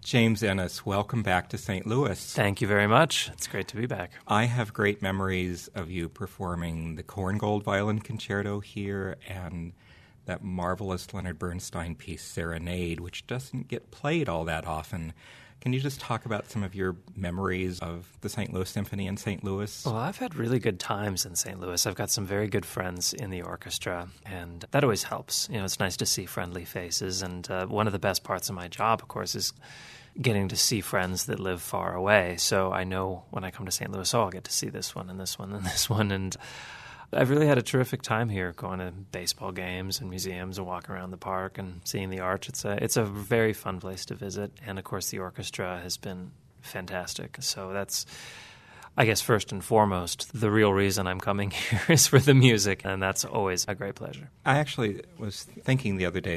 James Ennis, welcome back to St. Louis. Thank you very much. It's great to be back. I have great memories of you performing the Korngold Violin Concerto here and that marvelous Leonard Bernstein piece, Serenade, which doesn't get played all that often. Can you just talk about some of your memories of the St. Louis Symphony in St. Louis? Well, I've had really good times in St. Louis. I've got some very good friends in the orchestra, and that always helps. You know, it's nice to see friendly faces, and one of the best parts of my job, of course, is getting to see friends that live far away. So I know when I come to St. Louis, I'll get to see this one and this one and this one, and I've really had a terrific time here, going to baseball games and museums and walking around the park and seeing the Arch. It's a very fun place to visit, and of course the orchestra has been fantastic. So that's, I guess, first and foremost, the real reason I'm coming here is for the music, and that's always a great pleasure. I actually was thinking the other day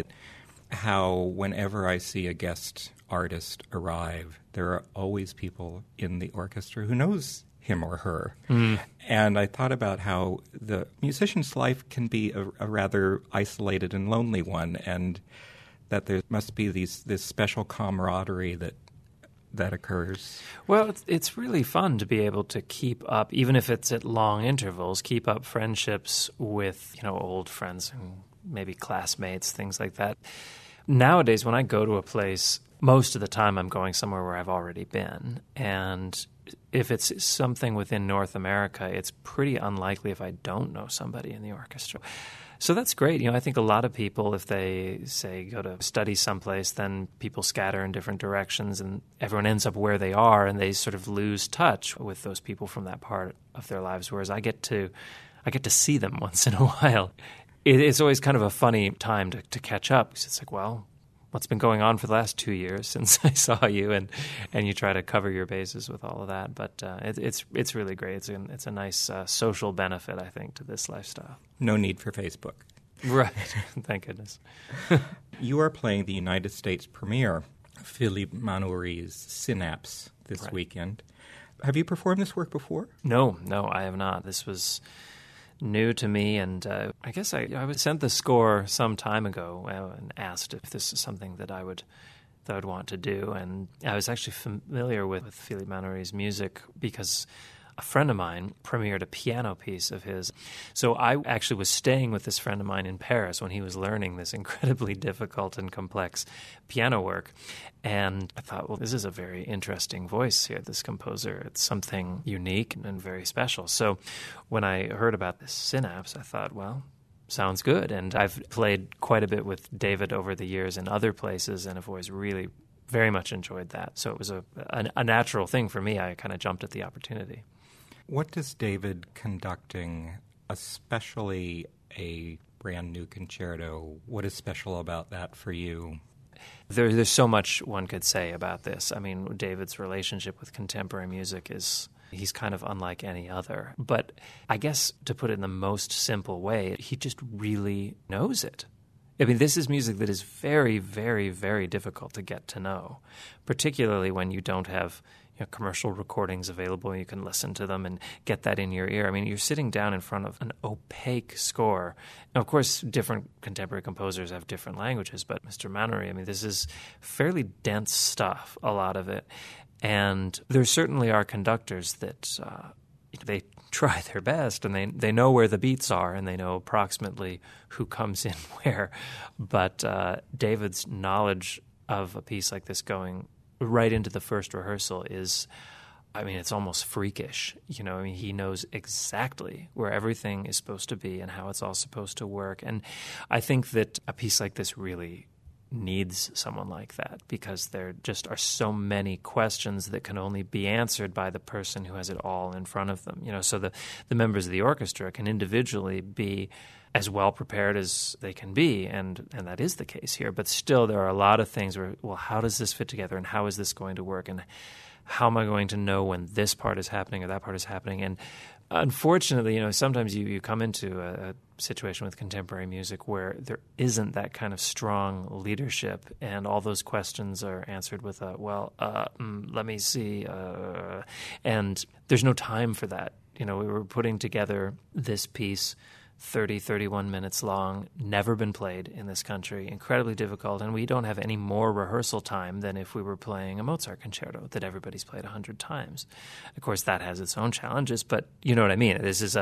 how whenever I see a guest artist arrive, there are always people in the orchestra who knows him or her. And I thought about how the musician's life can be a rather isolated and lonely one, and that there must be this special camaraderie that occurs. Well, it's really fun to be able to keep up, even if it's at long intervals, keep up friendships with, old friends and maybe classmates, things like that. Nowadays, when I go to a place, most of the time I'm going somewhere where I've already been. And if it's something within North America, it's pretty unlikely if I don't know somebody in the orchestra. So that's great. I think a lot of people, if they, say, go to study someplace, then people scatter in different directions and everyone ends up where they are, and they sort of lose touch with those people from that part of their lives, whereas I get to see them once in a while. It's always kind of a funny time to catch up, because it's like, well, what's been going on for the last 2 years since I saw you, and you try to cover your bases with all of that. But it's really great. It's a nice social benefit, I think, to this lifestyle. No need for Facebook. Right. Thank goodness. You are playing the United States premiere of Philippe Manoury's Synapse this weekend. Have you performed this work before? No, I have not. This was new to me, and I guess I was sent the score some time ago and asked if this is something that I would want to do. And I was actually familiar with Philippe Manoury's music because a friend of mine premiered a piano piece of his. So I actually was staying with this friend of mine in Paris when he was learning this incredibly difficult and complex piano work. And I thought, well, this is a very interesting voice here, this composer. It's something unique and very special. So when I heard about this Synapse, I thought, well, sounds good. And I've played quite a bit with David over the years in other places, and I've always really very much enjoyed that. So it was a natural thing for me. I kind of jumped at the opportunity. What does David conducting, especially a brand new concerto, what is special about that for you? There's so much one could say about this. I mean, David's relationship with contemporary music he's kind of unlike any other. But I guess to put it in the most simple way, he just really knows it. I mean, this is music that is very, very, very difficult to get to know, particularly when you don't have commercial recordings available. You can listen to them and get that in your ear. I mean, you're sitting down in front of an opaque score. Now, of course, different contemporary composers have different languages, but Mr. Manoury, I mean, this is fairly dense stuff, a lot of it. And there certainly are conductors that they try their best, and they know where the beats are, and they know approximately who comes in where. But David's knowledge of a piece like this going right into the first rehearsal is, I mean, it's almost freakish. I mean, he knows exactly where everything is supposed to be and how it's all supposed to work. And I think that a piece like this really needs someone like that, because there just are so many questions that can only be answered by the person who has it all in front of them. So the members of the orchestra can individually be as well prepared as they can be, and that is the case here. But still, there are a lot of things where, well, how does this fit together, and how is this going to work, and how am I going to know when this part is happening or that part is happening? And unfortunately, sometimes you come into a situation with contemporary music where there isn't that kind of strong leadership, and all those questions are answered with let me see, and there's no time for that. We were putting together this piece 30, 31 minutes long, never been played in this country, incredibly difficult, and we don't have any more rehearsal time than if we were playing a Mozart concerto that everybody's played 100 times. Of course, that has its own challenges, but you know what I mean. This is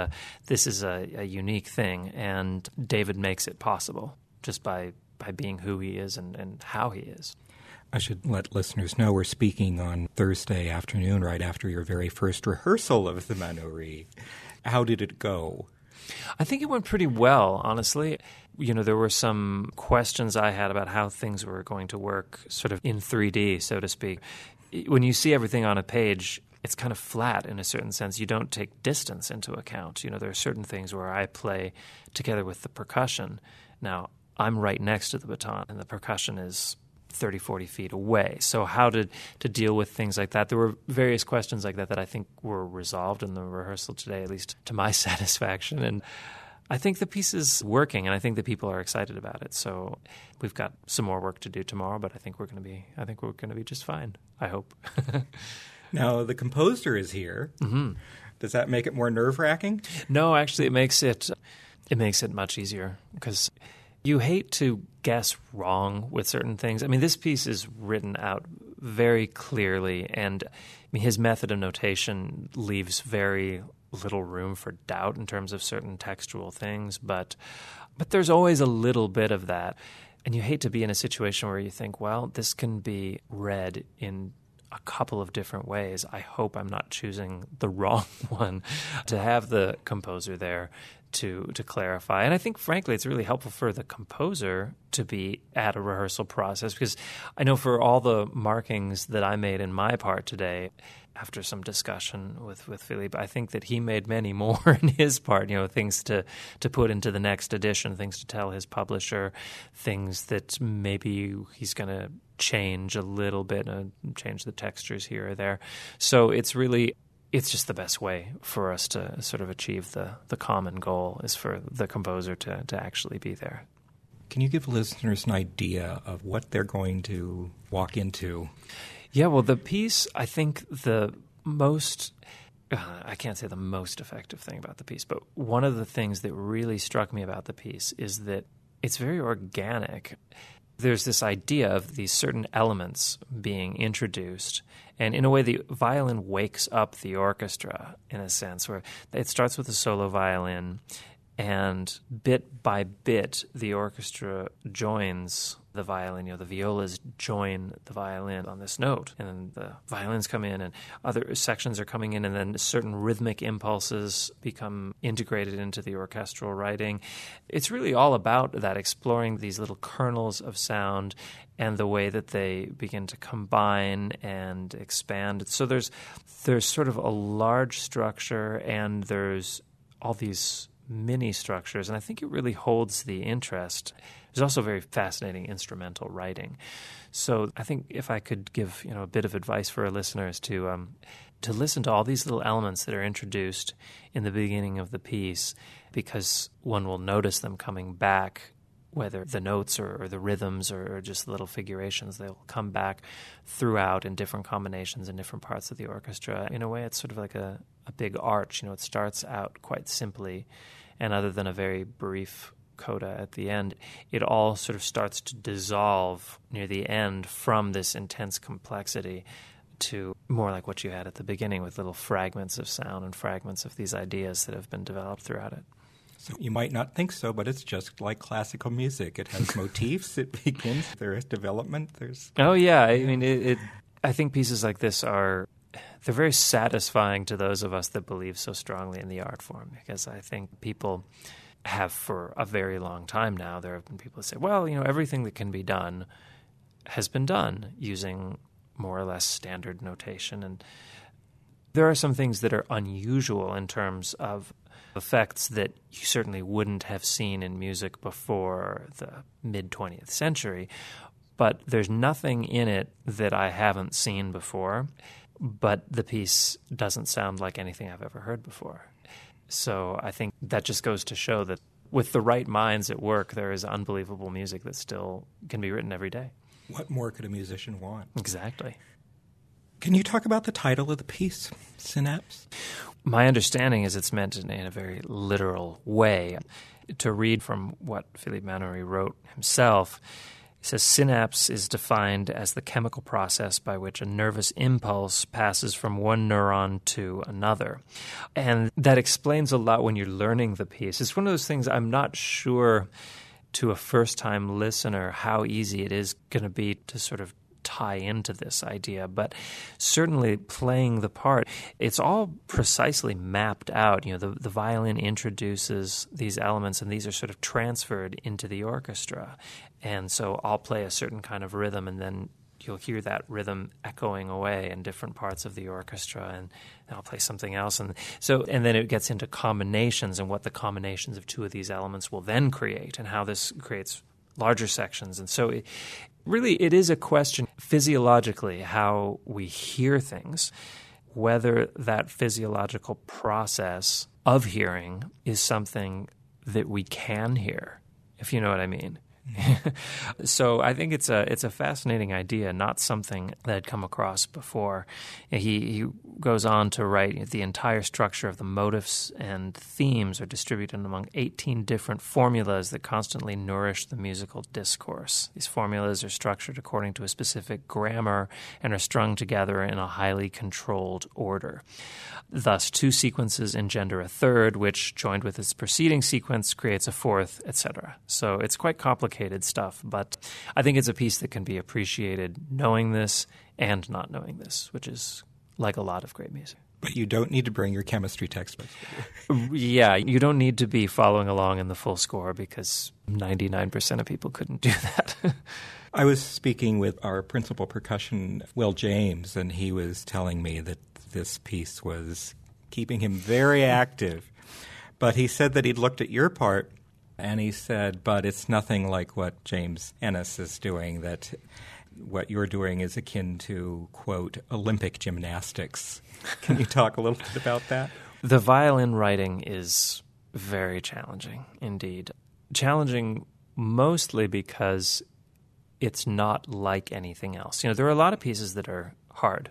a unique thing, and David makes it possible just by being who he is and how he is. I should let listeners know we're speaking on Thursday afternoon, right after your very first rehearsal of the Manoury. How did it go? I think it went pretty well, honestly. You know, there were some questions I had about how things were going to work sort of in 3D, so to speak. When you see everything on a page, it's kind of flat in a certain sense. You don't take distance into account. You know, there are certain things where I play together with the percussion. Now, I'm right next to the baton, and the percussion is 30, 40 feet away. So how to deal with things like that? There were various questions like that I think were resolved in the rehearsal today, at least to my satisfaction. And I think the piece is working, and I think the people are excited about it. So we've got some more work to do tomorrow, but I think we're going to be just fine. I hope. Now, the composer is here. Mm-hmm. Does that make it more nerve-wracking? No, actually, it makes it much easier because you hate to guess wrong with certain things. I mean, this piece is written out very clearly, and I mean, his method of notation leaves very little room for doubt in terms of certain textual things, but there's always a little bit of that. And you hate to be in a situation where you think, well, this can be read in a couple of different ways. I hope I'm not choosing the wrong one. To have the composer there to clarify. And I think, frankly, it's really helpful for the composer to be at a rehearsal process, because I know for all the markings that I made in my part today, after some discussion with Philippe, I think that he made many more in his part, you know, things to put into the next edition, things to tell his publisher, things that maybe he's going to change a little bit, change the textures here or there. So it's just the best way for us to sort of achieve the common goal is for the composer to actually be there. Can you give listeners an idea of what they're going to walk into? Yeah, well, the piece, I think the most, I can't say the most effective thing about the piece, but one of the things that really struck me about the piece is that it's very organic. There's this idea of these certain elements being introduced, and in a way the violin wakes up the orchestra in a sense, where it starts with a solo violin, and bit by bit the orchestra joins the violin. You know, the violas join the violin on this note, and then the violins come in and other sections are coming in, and then certain rhythmic impulses become integrated into the orchestral writing. It's really all about that, exploring these little kernels of sound and the way that they begin to combine and expand. So there's sort of a large structure, and there's all these mini structures, and I think it really holds the interest. There's also very fascinating instrumental writing. So I think if I could give a bit of advice for our listeners to listen to all these little elements that are introduced in the beginning of the piece, because one will notice them coming back, whether the notes or the rhythms or just little figurations, they'll come back throughout in different combinations in different parts of the orchestra. In a way, it's sort of like a big arch. It starts out quite simply, and other than a very brief coda at the end, it all sort of starts to dissolve near the end from this intense complexity to more like what you had at the beginning, with little fragments of sound and fragments of these ideas that have been developed throughout it. So you might not think so, but it's just like classical music. It has motifs. It begins. There is development. Oh yeah, I mean, I think pieces like this they're very satisfying to those of us that believe so strongly in the art form, because I think people have for a very long time now. There have been people that say, well, everything that can be done has been done using more or less standard notation, and there are some things that are unusual in terms of effects that you certainly wouldn't have seen in music before the mid-20th century, but there's nothing in it that I haven't seen before, but the piece doesn't sound like anything I've ever heard before. So I think that just goes to show that with the right minds at work, there is unbelievable music that still can be written every day. What more could a musician want? Exactly. Can you talk about the title of the piece, Synapse? My understanding is it's meant in a very literal way. To read from what Philippe Manoury wrote himself, he says, synapse is defined as the chemical process by which a nervous impulse passes from one neuron to another. And that explains a lot when you're learning the piece. It's one of those things I'm not sure to a first-time listener how easy it is going to be to sort of tie into this idea, but certainly playing the part, it's all precisely mapped out. You know, the violin introduces these elements, and these are sort of transferred into the orchestra. And so I'll play a certain kind of rhythm, and then you'll hear that rhythm echoing away in different parts of the orchestra, and I'll play something else. And then it gets into combinations and what the combinations of two of these elements will then create, and how this creates larger sections. And so it is a question physiologically how we hear things, whether that physiological process of hearing is something that we can hear, if you know what I mean. So I think it's a fascinating idea, not something that I'd come across before. He goes on to write, the entire structure of the motifs and themes are distributed among 18 different formulas that constantly nourish the musical discourse. These formulas are structured according to a specific grammar and are strung together in a highly controlled order. Thus, two sequences engender a third, which, joined with its preceding sequence, creates a fourth, etc. So it's quite complicated stuff, but I think it's a piece that can be appreciated knowing this and not knowing this, which is like a lot of great music. But you don't need to bring your chemistry textbooks with you. Yeah, you don't need to be following along in the full score, because 99% of people couldn't do that. I was speaking with our principal percussion, Will James, and he was telling me that this piece was keeping him very active. But he said that he'd looked at your part, and he said, but it's nothing like what James Ennis is doing, that what you're doing is akin to, quote, Olympic gymnastics. Can you talk a little bit about that? The violin writing is very challenging indeed. Challenging mostly because it's not like anything else. You know, there are a lot of pieces that are hard.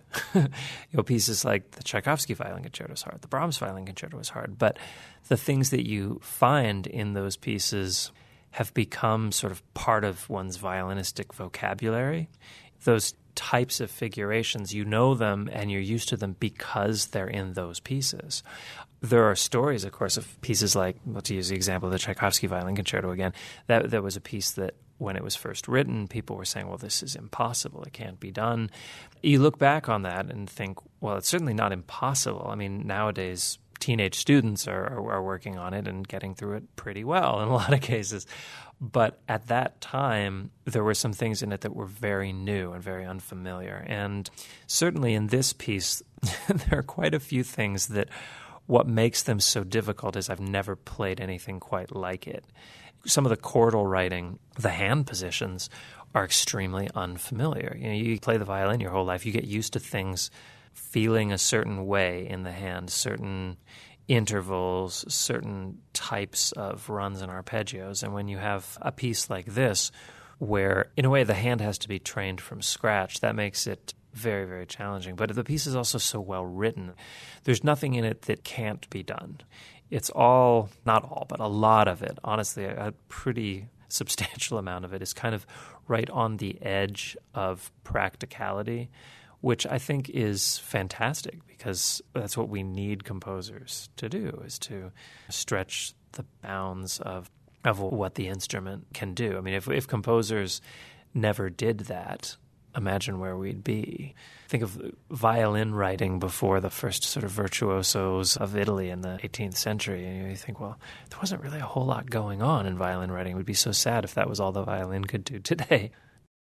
Pieces like the Tchaikovsky Violin Concerto is hard. The Brahms Violin Concerto is hard. But the things that you find in those pieces have become sort of part of one's violinistic vocabulary. Those types of figurations, you know them and you're used to them because they're in those pieces. There are stories, of course, of pieces like, let's use the example of the Tchaikovsky Violin Concerto again. That was a piece that when it was first written, people were saying, well, this is impossible. It can't be done. You look back on that and think, well, it's certainly not impossible. I mean, nowadays, teenage students are working on it and getting through it pretty well in a lot of cases. But at that time, there were some things in it that were very new and very unfamiliar. And certainly in this piece, there are quite a few things that what makes them so difficult is I've never played anything quite like it. Some of the chordal writing, the hand positions, are extremely unfamiliar. You know, you play the violin your whole life, you get used to things feeling a certain way in the hand, certain intervals, certain types of runs and arpeggios. And when you have a piece like this, where in a way the hand has to be trained from scratch, that makes it very, very challenging. But the piece is also so well written. There's nothing in it that can't be done. It's all, not all, but a lot of it, honestly, a pretty substantial amount of it is kind of right on the edge of practicality, which I think is fantastic because that's what we need composers to do, is to stretch the bounds of what the instrument can do. I mean, if composers never did that, imagine where we'd be. Think of violin writing before the first sort of virtuosos of Italy in the 18th century, and you think, well, there wasn't really a whole lot going on in violin writing. It would be so sad if that was all the violin could do today.